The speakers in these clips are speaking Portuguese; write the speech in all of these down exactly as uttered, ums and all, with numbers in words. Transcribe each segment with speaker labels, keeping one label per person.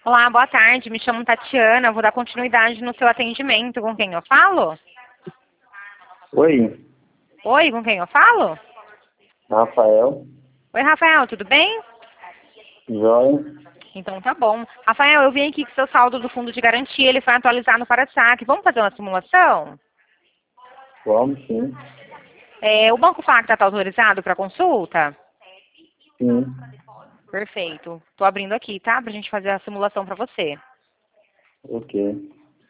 Speaker 1: Olá, boa tarde. Me chamo Tatiana. Vou dar continuidade no seu atendimento. Com quem eu falo?
Speaker 2: Oi,
Speaker 1: Oi, com quem eu falo?
Speaker 2: Rafael,
Speaker 1: Oi, Rafael, tudo bem?
Speaker 2: Joia,
Speaker 1: Então tá bom. Rafael, eu vim aqui que seu saldo do fundo de garantia ele foi atualizado para saque. Vamos fazer uma simulação?
Speaker 2: vamos sim,
Speaker 1: É, o Banco Facta está autorizado para consulta?
Speaker 2: sim,
Speaker 1: Perfeito. Estou abrindo aqui, tá? Para a gente fazer a simulação para você.
Speaker 2: ok.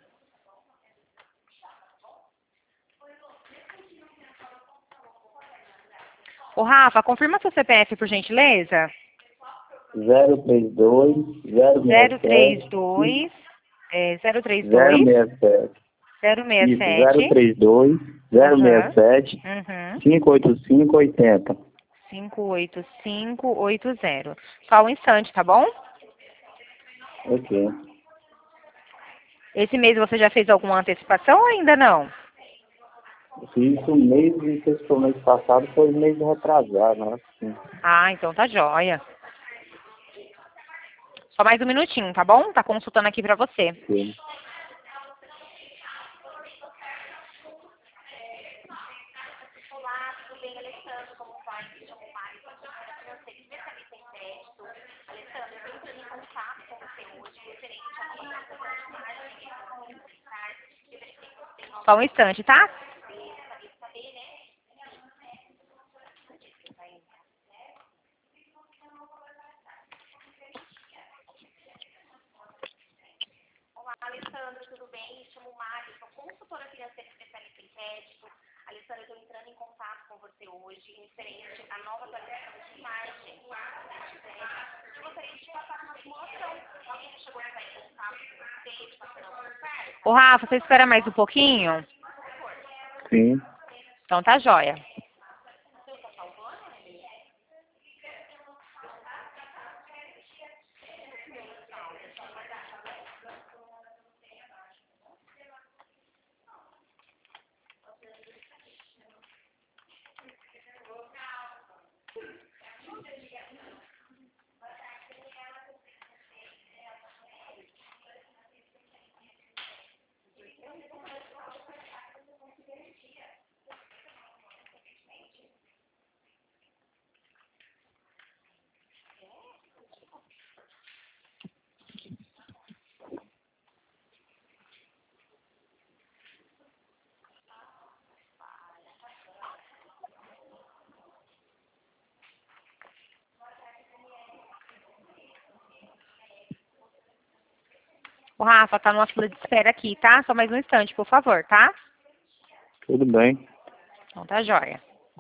Speaker 1: Ô, Rafa, confirma seu C P F, por gentileza.
Speaker 2: zero três dois, zero
Speaker 1: zero
Speaker 2: seis
Speaker 1: três
Speaker 2: sete,
Speaker 1: dois, é, zero três
Speaker 2: zero
Speaker 1: dois,
Speaker 2: seis sete.
Speaker 1: zero seis
Speaker 2: Isso,
Speaker 1: sete,
Speaker 2: zero três dois, zero seis
Speaker 1: aham,
Speaker 2: sete,
Speaker 1: uhum,
Speaker 2: cinco oito cinco oito zero.
Speaker 1: cinco oito cinco oito zero. Só um instante, tá bom?
Speaker 2: Ok.
Speaker 1: Esse mês você já fez alguma antecipação ou ainda não?
Speaker 2: Fiz isso mês, não sei se foi mês passado, foi mês retrasado, acho que sim.
Speaker 1: Ah, então tá jóia. Só mais um minutinho, tá bom? Tá consultando aqui pra você.
Speaker 2: Ok.
Speaker 1: Só um instante, tá? Ô, Rafa, você espera mais um pouquinho?
Speaker 2: Sim,
Speaker 1: Então tá jóia. Ô, Rafa, tá numa fila de espera aqui, tá? Só mais um instante, por favor, tá?
Speaker 2: tudo bem.
Speaker 1: Então tá jóia.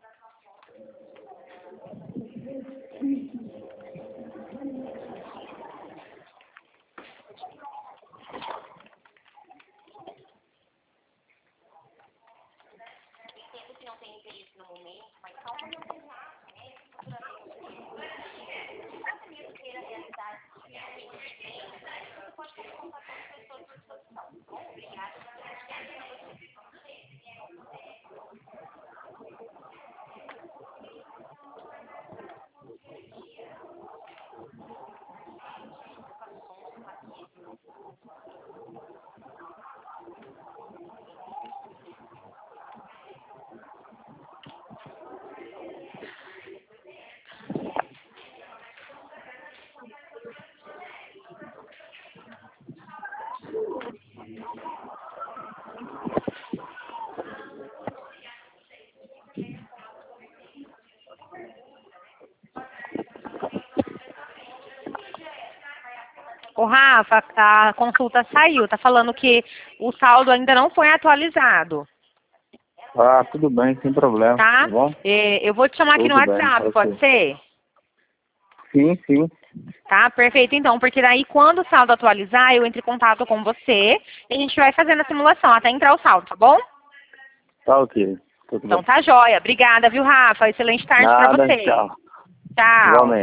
Speaker 1: Ô, Rafa, a consulta saiu. Tá falando que o saldo ainda não foi atualizado,
Speaker 2: Ah, tudo bem, sem problema, tá
Speaker 1: tá?
Speaker 2: bom?
Speaker 1: É, eu vou te chamar aqui no
Speaker 2: Tudo bem,
Speaker 1: WhatsApp, pode
Speaker 2: ok.
Speaker 1: ser?
Speaker 2: Sim, sim,
Speaker 1: Tá, perfeito então, porque daí quando o saldo atualizar, eu entro em contato com você e a gente vai fazendo a simulação até entrar o saldo, tá bom?
Speaker 2: tá ok, tudo
Speaker 1: Então
Speaker 2: bem.
Speaker 1: tá jóia. Obrigada, viu, Rafa? Excelente tarde pra
Speaker 2: Nada,
Speaker 1: você.
Speaker 2: tchau.
Speaker 1: Tchau.
Speaker 2: Igualmente.